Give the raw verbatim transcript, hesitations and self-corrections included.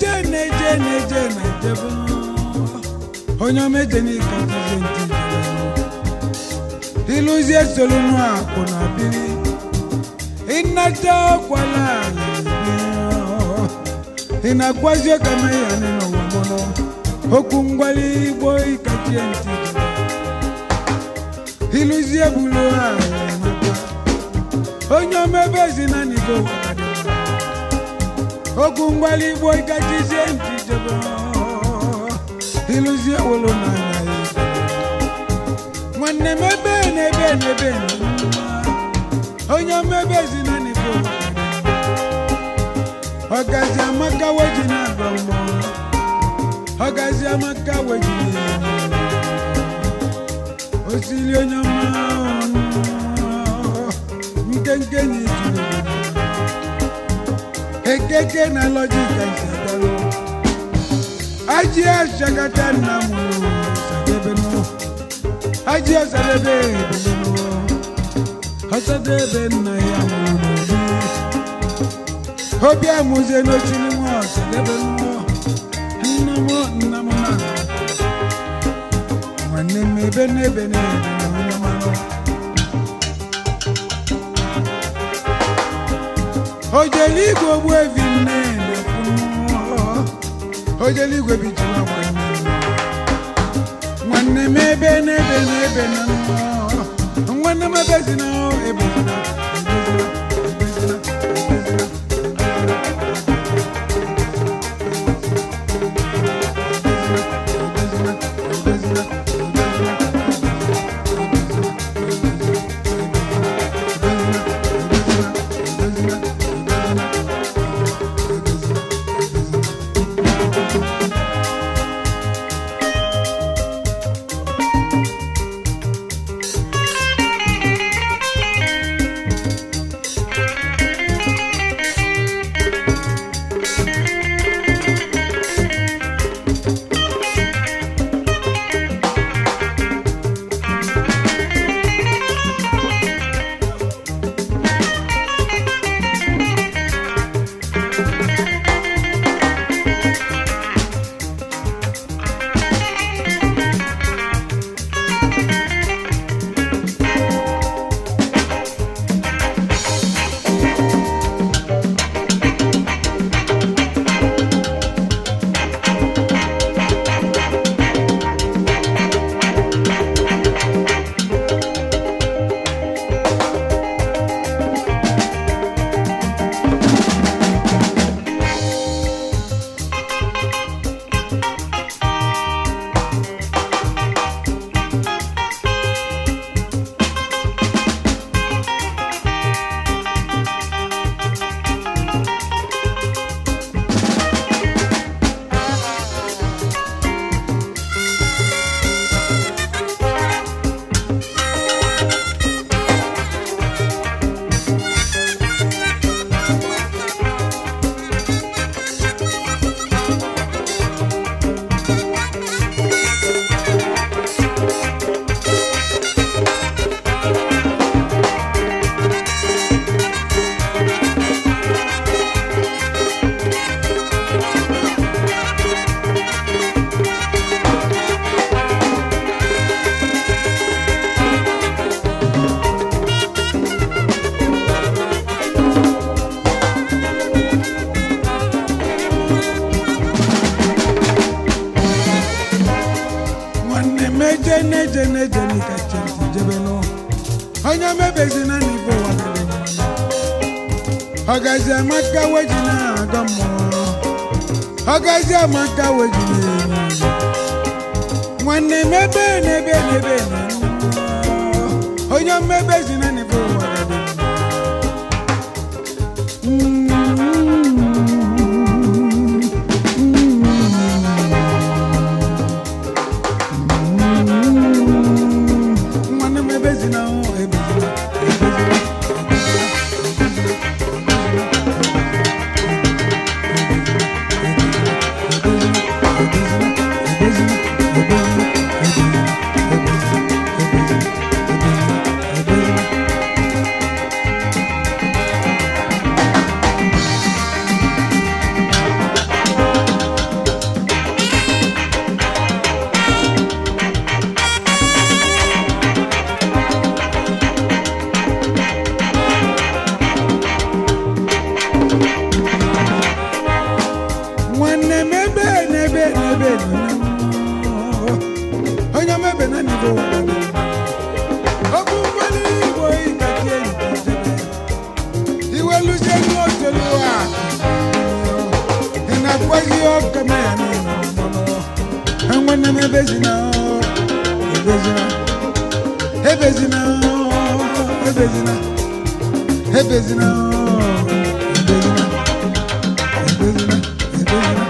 neje neje neje neje onye meje ni kantize ntije iluzie solunu akuna biri inata kwala inakwazio kama yani no wamono okungwali boy katie ntije iluzie bulua onye mebezi na nigo wakade okungwali boy katie ntije iluzie wolo na na mwanne mebe nebe nebe onye mebezi na nigo Ogazi amaka wejina gomo Ogazi amaka wejina Osili onyama Mkenke ni june Ekeke na lojika isagalo Aji ashagata na mulu Sadebe no Aji asadebe no Asadebe na ya mulu Obi amuze no chini mo sadebe no Namo namo na Mwane mebe nebe nebe namo namo Ojeli go bwe vinene Ojeli go bichina mwane Mwane mebe nebe nebe namo Mwane mebe zina ebe zina Jene jene jene kachenti jebeno Onya mebezi na nivo wakade Ogazi amaka wejina agamo Ogazi amaka wejina Mwane mebe nebe nebe Onya mebezi na nivo wakade Thank you. nwanne m ebe n'ebe n'ebe onye mebe na nivo okwu nkwali igbo ikake iwe luzie n'otelu a ị na-akwaghị ọka mee n'ụlọ nwanne m ebezina ebezina ebezina ebezina ebezina ebezina ebezina ebezina